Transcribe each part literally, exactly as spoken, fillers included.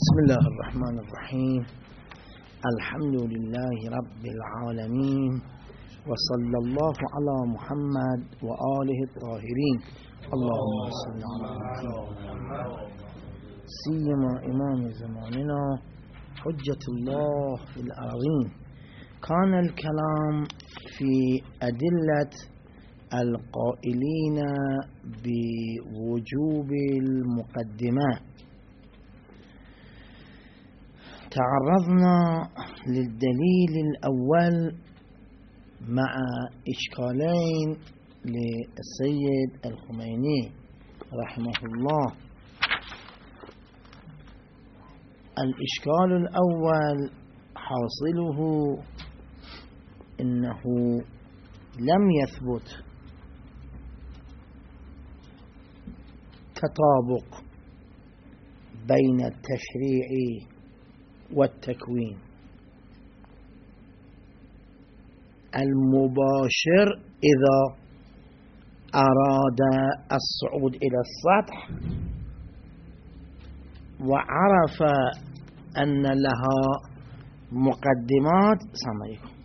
بسم الله الرحمن الرحيم. الحمد لله رب العالمين، وصلى الله على محمد وآله الطاهرين. اللهم صل على محمد سيما إمام زماننا حجة الله في الأرضين. كان الكلام في أدلة القائلين بوجوب المقدمة. تعرضنا للدليل الأول مع إشكالين للسيد الخميني رحمه الله. الإشكال الأول حاصله إنه لم يثبت تطابق بين التشريع والتكوين. المباشر إذا أراد الصعود إلى السطح وعرف أن لها مقدمات، السلام عليكم،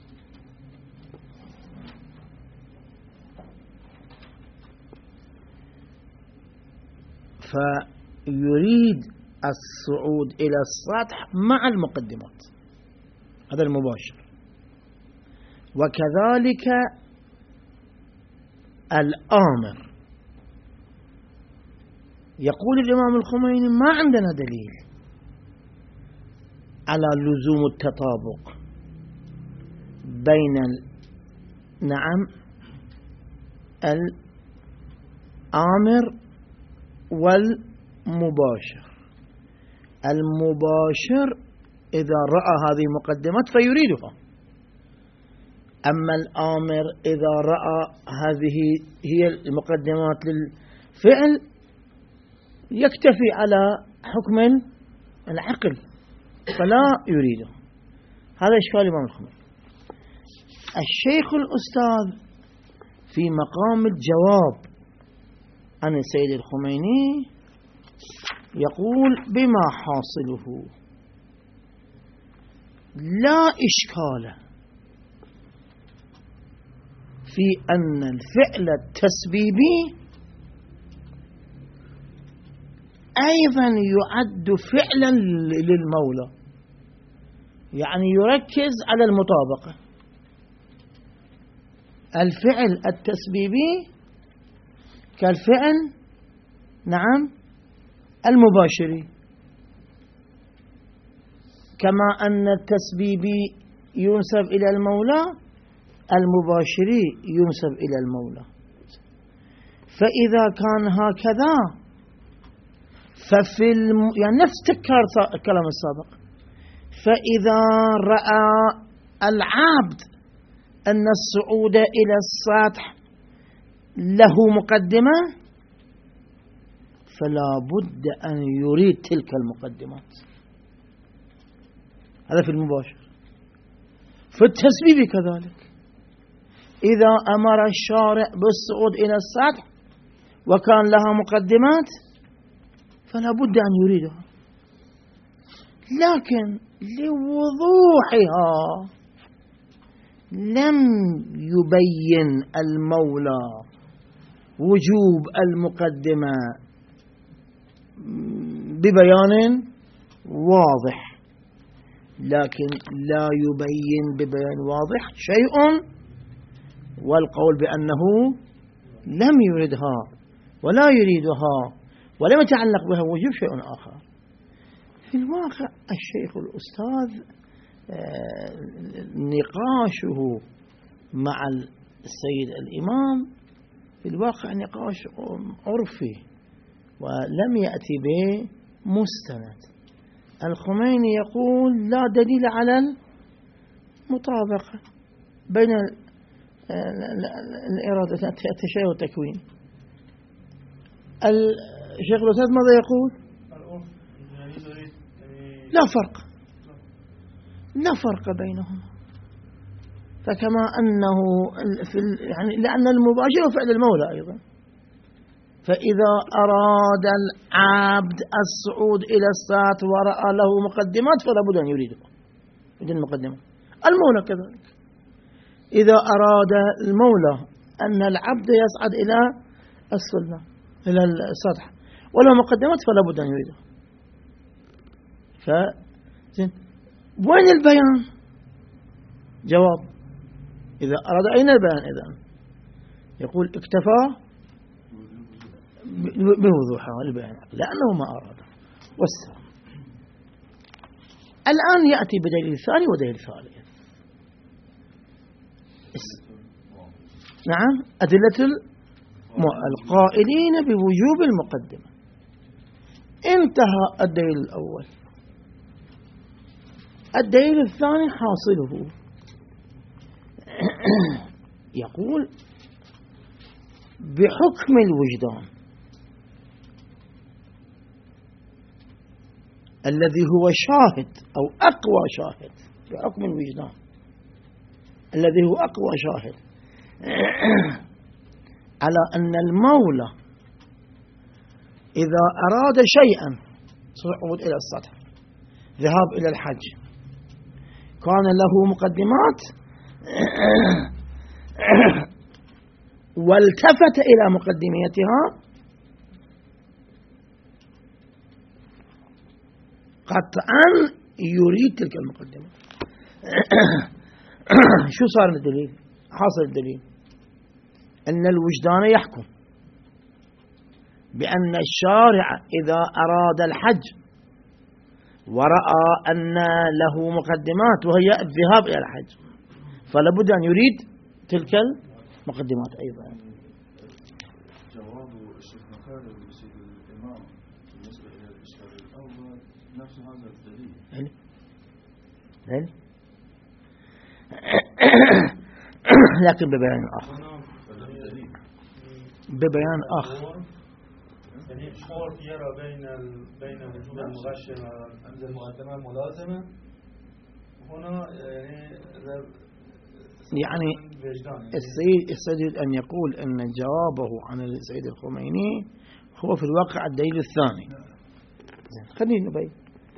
فيريد الصعود إلى السطح مع المقدمات، هذا المباشر. وكذلك الآمر. يقول الإمام الخميني ما عندنا دليل على لزوم التطابق بين ال... نعم الآمر والمباشر. المباشر إذا رأى هذه المقدمات فيريدها، أما الآمر إذا رأى هذه هي المقدمات للفعل يكتفي على حكم العقل فلا يريده. هذا إشكال الإمام الخميني. الشيخ الأستاذ في مقام الجواب عن السيد الخميني يقول بما حاصله لا إشكال في أن الفعل التسبيبي أيضا يعد فعلا للمولى، يعني يركز على المطابقة. الفعل التسبيبي كالفعل نعم المباشري، كما أن التسبيبي ينسب إلى المولى المباشري ينسب إلى المولى. فإذا كان هكذا ففي الم... يعني نفس تكرار الكلام السابق. فإذا رأى العبد أن الصعود إلى السطح له مقدمة فلا بد أن يريد تلك المقدمات. هذا في المباشر. في التسبيب كذلك، إذا أمر الشارع بالصعود إلى السطح وكان لها مقدمات فلا بد أن يريدها، لكن لوضوحها لم يبين المولى وجوب المقدمة ببيان واضح، لكن لا يبين ببيان واضح شيء والقول بأنه لم يردها ولا يريدها ولم يتعلق بها وجوب شيء آخر. في الواقع الشيخ الأستاذ نقاشه مع السيد الإمام في الواقع نقاش عرفي ولم يأتي به مستند. الخميني يقول لا دليل على المطابقة بين الإرادة التشريع والتكوين. الشيخ الأستاذ ماذا يقول؟ لا فرق لا فرق بينهما. فكما أنه في يعني لأن المباشر فعل المولى أيضا، فإذا أراد العبد الصعود إلى السطح ورأى له مقدمات فلا بد أن يريده بدون مقدمة. المولى كذلك، إذا أراد المولى أن العبد يصعد إلى السلم إلى السطح وله مقدمات فلا بد أن يريده. فزين، وين البيان؟ جواب: إذا أراد أين البيان؟ إذن يقول اكتفى بوضوحها البيان لأنه ما أراد. والسلام. الآن يأتي بدليل ثاني ودليل ثالث. نعم، أدلة القائلين بوجوب المقدمة. انتهى الدليل الأول. الدليل الثاني حاصله يقول بحكم الوجدان الذي هو شاهد أو أقوى شاهد، بحكم الوجدان الذي هو أقوى شاهد على أن المولى إذا أراد شيئا صعود إلى السطح، ذهاب إلى الحج، كان له مقدمات والتفت إلى مقدميتها، قطعا يريد تلك المقدمة. شو صار الدليل؟ حاصل الدليل أن الوجدان يحكم بأن الشارع إذا أراد الحج ورأى أن له مقدمات وهي الذهاب إلى الحج فلا بد أن يريد تلك المقدمات أيضا. جواب الشيخ مكارم لسيد الإمام بالنسبة إلى الإشكال الأول نفس هذا الدليل. هل هل لكن ببيان آخر، ببيان آخر. يعني فرق يرى بين بين وجوب المغشم عند المقدمة الملازمة هنا، يعني يعني السيد السيد يريد أن يقول أن جوابه عن السيد الخميني هو في الواقع الدليل الثاني. خلينا نبين.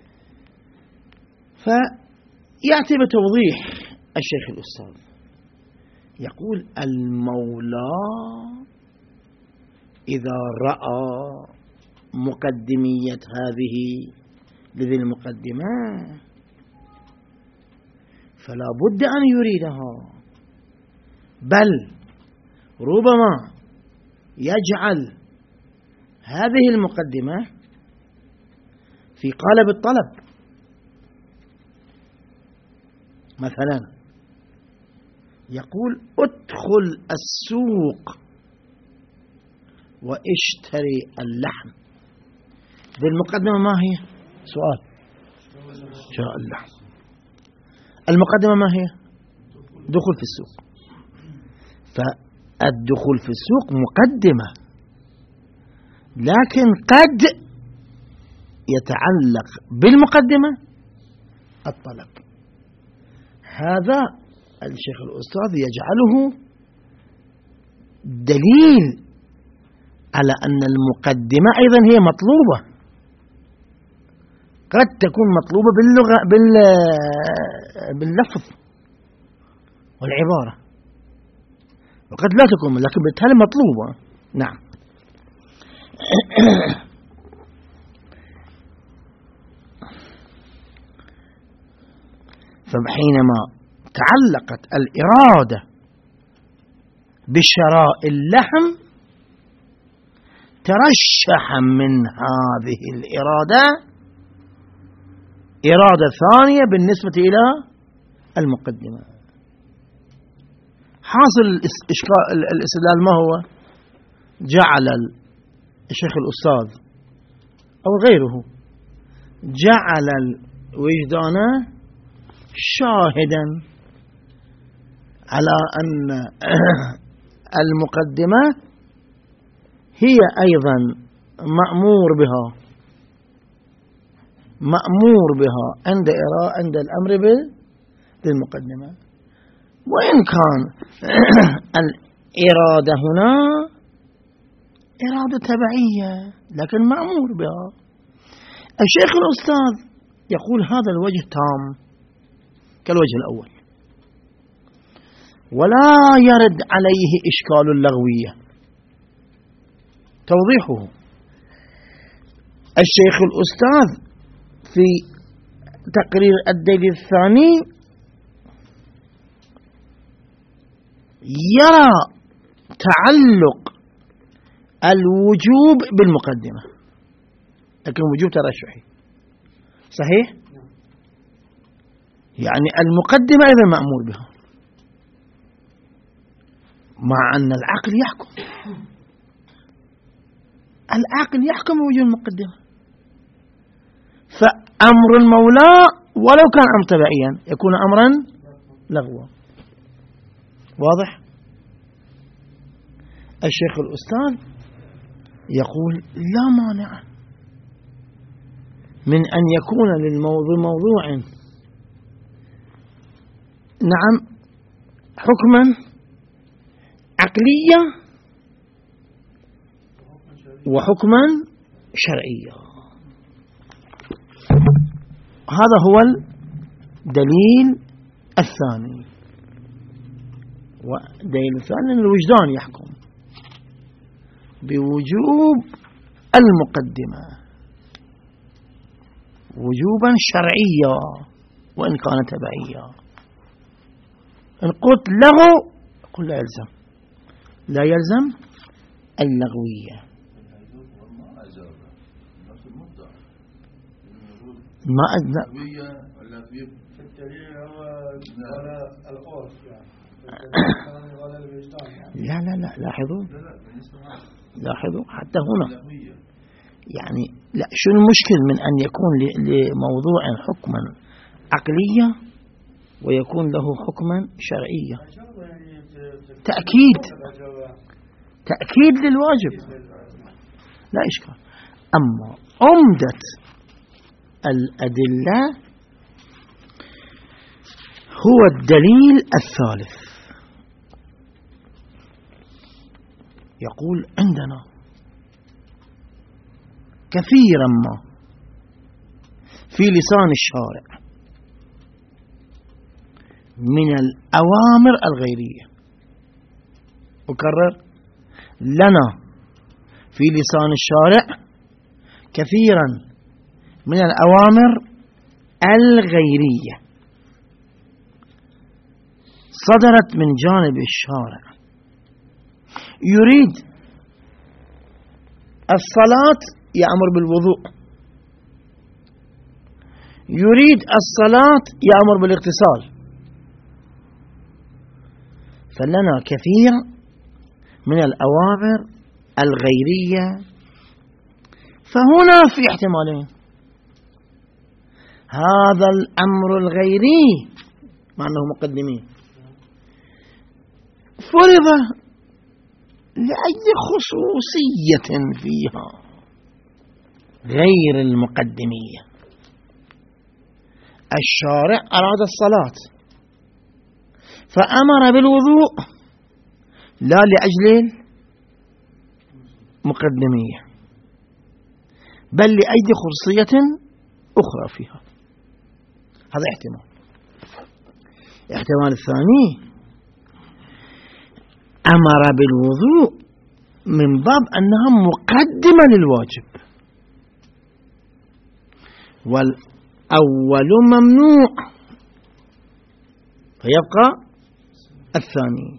فيأتي بتوضيح الشيخ الأستاذ، يقول المولى إذا رأى مقدمية هذه لذي المقدمة فلا بد أن يريدها، بل ربما يجعل هذه المقدمة في قالب الطلب. مثلا يقول ادخل السوق واشتري اللحم. ذي المقدمة ما هي؟ سؤال. شاء اللحم. المقدمة ما هي؟ دخول في السوق. فالدخول في السوق مقدمة، لكن قد يتعلق بالمقدمة الطلب. هذا الشيخ الأستاذ يجعله دليل على أن المقدمة أيضا هي مطلوبة، قد تكون مطلوبة باللغة باللفظ والعبارة، وقد لا تكون، لكن بالتالي مطلوبة. نعم. فحينما تعلقت الإرادة بشراء اللحم ترشح من هذه الإرادة إرادة ثانية بالنسبة إلى المقدمة. حاصل الاستدلال ما هو؟ جعل الشيخ الأستاذ أو غيره جعل الوجدان شاهدا على أن المقدمة هي أيضا مأمور بها مأمور بها عند إراء عند الأمر بالمقدمة. وإن كان الإرادة هنا إرادة تبعية لكن مأمور بها. الشيخ الأستاذ يقول هذا الوجه تام كالوجه الأول، ولا يرد عليه إشكال اللغوية. توضيحه: الشيخ الأستاذ في تقرير الدليل الثاني يرى تعلق الوجوب بالمقدمة، لكن وجوب ترشحي صحيح؟ يعني المقدمة أيضا مأمور بها، مع أن العقل يحكم العقل يحكم بوجوب المقدمة. فأمر المولى ولو كان أمر تبعيا يكون أمرا لغوا. واضح؟ الشيخ الأستاذ يقول لا مانع من أن يكون للموضوع موضوع نعم حكما عقليا وحكما شرعيا. هذا هو الدليل الثاني. والدليل الثاني أن الوجدان يحكم بوجوب المقدمة وجوبا شرعيا وإن كان تبعيا. إن قلت له قل لا يلزم لا يلزم اللغوية. ما أدنى في الدليل هو ولا القول يعني لا لا لا لاحظوا لاحظوا حتى هنا يعني لا شو المشكل من أن يكون لموضوع حكما عقليا ويكون له حكما شرعيا؟ تأكيد تأكيد للواجب لا إشكال. أما عمدة الأدلة هو الدليل الثالث. يقول عندنا كثيرا ما في لسان الشارع من الأوامر الغيرية، أكرر لنا في لسان الشارع كثيرا من الأوامر الغيرية صدرت من جانب الشارع يريد الصلاة يأمر بالوضوء، يريد الصلاة يأمر بالاغتسال. فلنا كثير من الأوامر الغيرية. فهنا في احتمالين: هذا الأمر الغيري مع أنه مقدمين فرض لأجل خصوصية فيها غير المقدمية. الشارع أراد الصلاة فأمر بالوضوء لا لأجل مقدمية بل لأجل خصوصية أخرى فيها. هذا احتمال. الاحتمال الثاني: أمر بالوضوء من باب أنها مقدمة للواجب، والأول ممنوع فيبقى الثاني.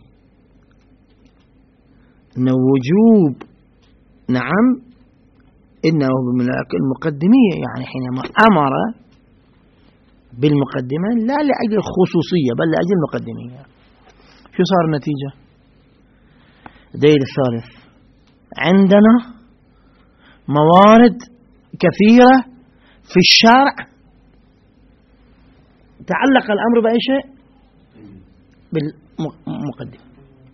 إن وجوب نعم إنه من المقدمية، يعني حينما أمر بالمقدمة لا لأجل الخصوصية بل لأجل المقدمية. شو صار النتيجة؟ الدليل الثالث: عندنا موارد كثيرة في الشرع تعلق الأمر بأي شيء؟ بالمقدمة.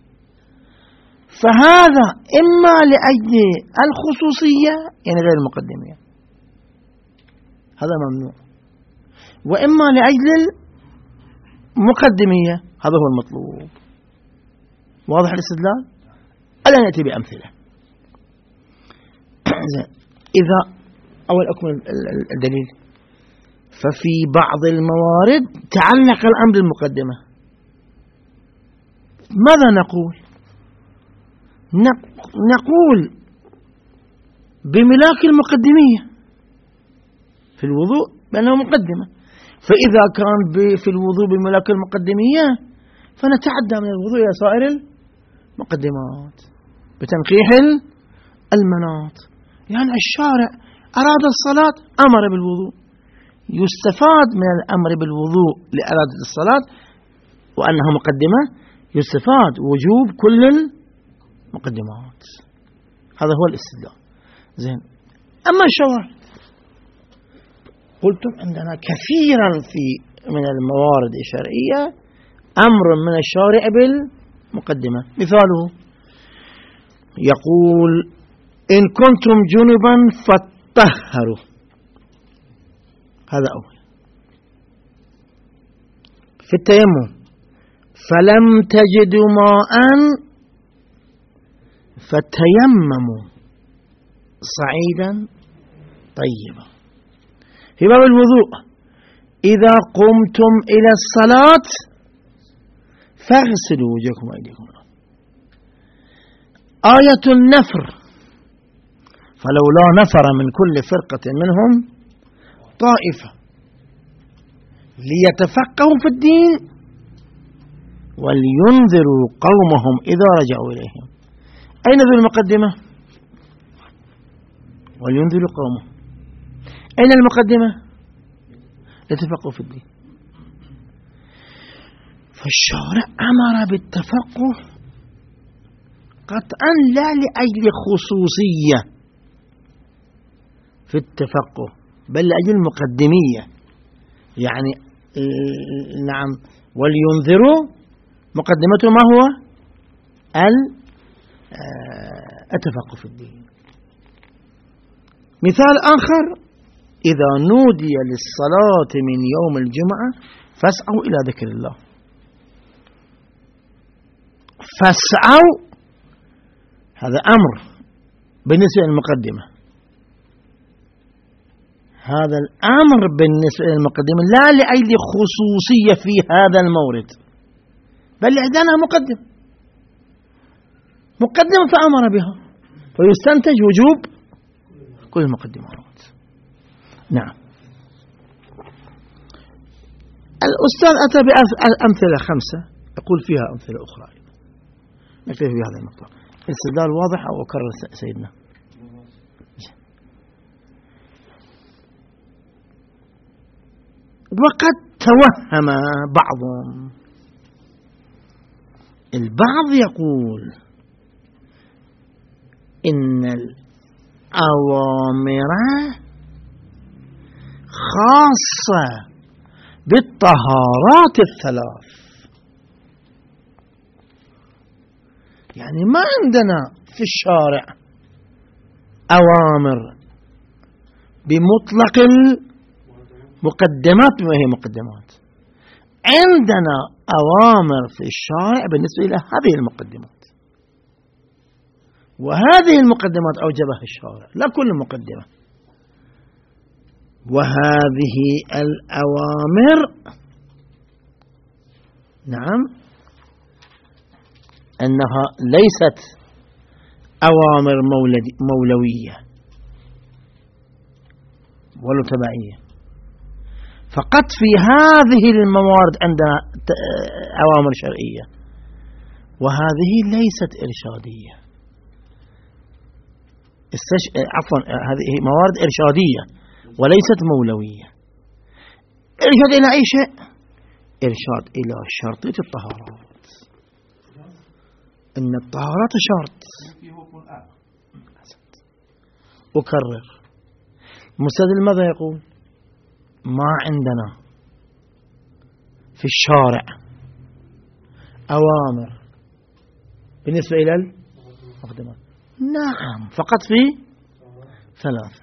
فهذا إما لأجل الخصوصية يعني غير المقدمية، هذا ممنوع، وإما لأجل المقدمية، هذا هو المطلوب. واضح الاستدلال؟ ألا نأتي بأمثلة. إذا أول أكمل الدليل. ففي بعض الموارد تعلق الأمر بالمقدمة. ماذا نقول؟ نقول بملاك المقدمية في الوضوء بأنه مقدمة. فإذا كان في الوضوء بملاك المقدمية فنتعدى من الوضوء إلى سائر المقدمات بتنقيح المناط. يعني الشارع أراد الصلاة أمر بالوضوء، يستفاد من الأمر بالوضوء لإرادة الصلاة وأنها مقدمة، يستفاد وجوب كل المقدمات. هذا هو الاستدلال. زين. أما الشواهد قلتم عندنا كثيرا في من الموارد الشرعية أمر من الشارع بالمقدمة. مثاله يقول إن كنتم جنبا فطهروا، هذا أول. في التيمم فلم تجدوا ماء فتيمموا صعيدا طيبا. في باب الوضوء إذا قمتم إلى الصلاة فاغسلوا وجوهكم وأيديكم. آية النفر فلولا نفر من كل فرقة منهم طائفة ليتفقهوا في الدين ولينذروا قومهم إذا رجعوا إليهم. أين ذو المقدمة؟ ولينذروا قومهم. أين المقدمة؟ ليتفقهوا في الدين. فالشارع أمر بالتفقه قطعا لا لأجل خصوصية في التفقه بل لأجل المقدمية. يعني نعم ولينذروا مقدمته ما هو؟ التفقه في الدين. مثال آخر إذا نودي للصلاة من يوم الجمعة فاسعوا إلى ذكر الله. فاسعوا هذا أمر بالنسبة للمقدمة، هذا الأمر بالنسبة للمقدمة لا لأجل خصوصية في هذا المورد بل لأنها مقدم مقدم فأمر بها فيستنتج وجوب كل المقدمات. نعم. الأستاذ أتى بأمثلة خمسة يقول فيها أمثلة أخرى. نكتفي بهذا المقطع. الاستدلال واضح أو أكرر سيدنا؟ وقد توهم بعضهم، البعض يقول إن الأوامر خاصة بالطهارات الثلاث. يعني ما عندنا في الشارع أوامر بمطلق المقدمات بما هي مقدمات، عندنا أوامر في الشارع بالنسبة إلى هذه المقدمات، وهذه المقدمات أوجبها الشارع لا كل مقدمة. وهذه الأوامر نعم أنها ليست أوامر مولوية ولا تبعية، فقط في هذه الموارد عندنا أوامر شرعية، وهذه ليست إرشادية. استش... عفوا هذه موارد إرشادية وليست مولوية. إرشاد إلى أي شيء؟ إرشاد إلى شرطية الطهارات، إن الطهارات شرط. أكرر، المستدل ماذا يقول؟ ما عندنا في الشارع أوامر بالنسبة إلى المقدمات. نعم، فقط في ثلاثة،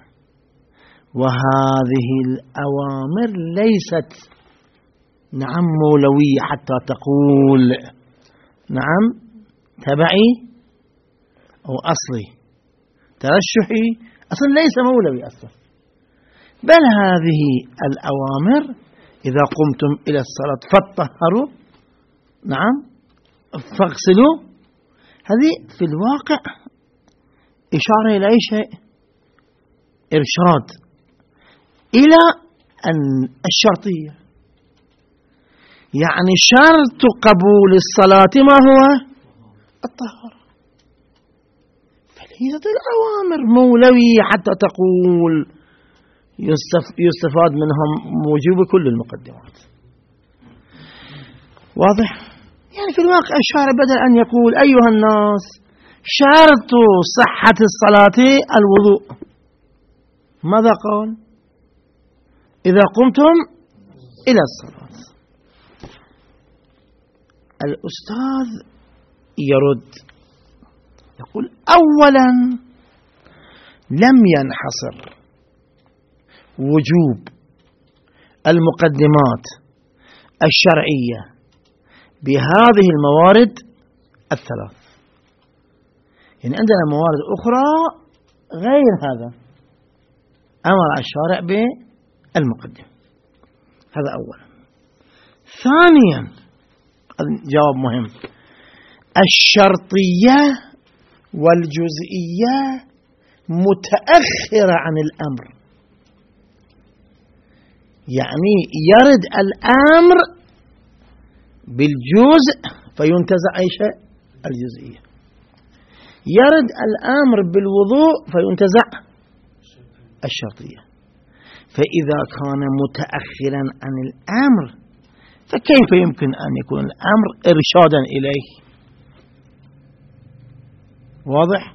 وهذه الأوامر ليست نعم مولوية حتى تقول نعم تبعي أو أصلي ترشحي أصلا ليس مولوي أصلا، بل هذه الأوامر إذا قمتم إلى الصلاة فاتطهروا، نعم، فاغسلوا، هذه في الواقع إشارة إلى أي شيء؟ إرشاد إلى أن الشرطية، يعني شرط قبول الصلاة ما هو؟ الطهارة. فليست الأوامر مولوية حتى تقول يستفاد منهم وجوب كل المقدمات. واضح؟ يعني في الواقع الشارع بدل أن يقول أيها الناس شرط صحة الصلاة الوضوء، ماذا قال؟ إذا قمتم إلى الصلاة. الأستاذ يرد يقول أولا لم ينحصر وجوب المقدمات الشرعية بهذه الموارد الثلاث، يعني عندنا موارد أخرى غير هذا أمر الشارع بالمقدم، هذا أولا. ثانيا جواب مهم، الشرطية والجزئية متأخرة عن الأمر، يعني يرد الأمر بالجزء فينتزع أي شيء الجزئية، يرد الأمر بالوضوء فينتزع الشرطية. فإذا كان متأخرا عن الأمر فكيف يمكن أن يكون الأمر إرشادا إليه؟ واضح؟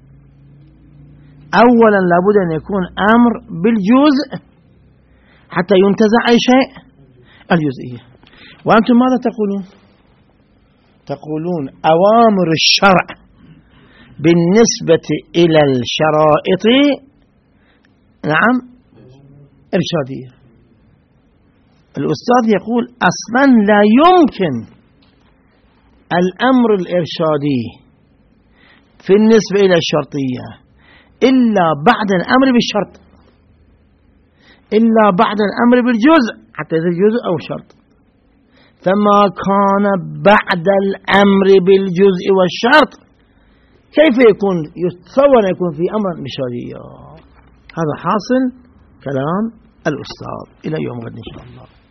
أولا لابد أن يكون أمر بالجزء حتى ينتزع أي شيء الجزئية. وأنتم ماذا تقولون؟ تقولون أوامر الشرع بالنسبة إلى الشرائط نعم إرشادية. الأستاذ يقول أصلا لا يمكن الأمر الإرشادي في النسبة إلى الشرطية إلا بعد الأمر بالشرط، إلا بعد الأمر بالجزء حتى يصير جزء أو شرط. فما كان بعد الأمر بالجزء والشرط كيف يكون يتصور يكون في أمر إرشادي؟ هذا حاصل كلام الأستاذ. إلى يوم غد إن شاء الله.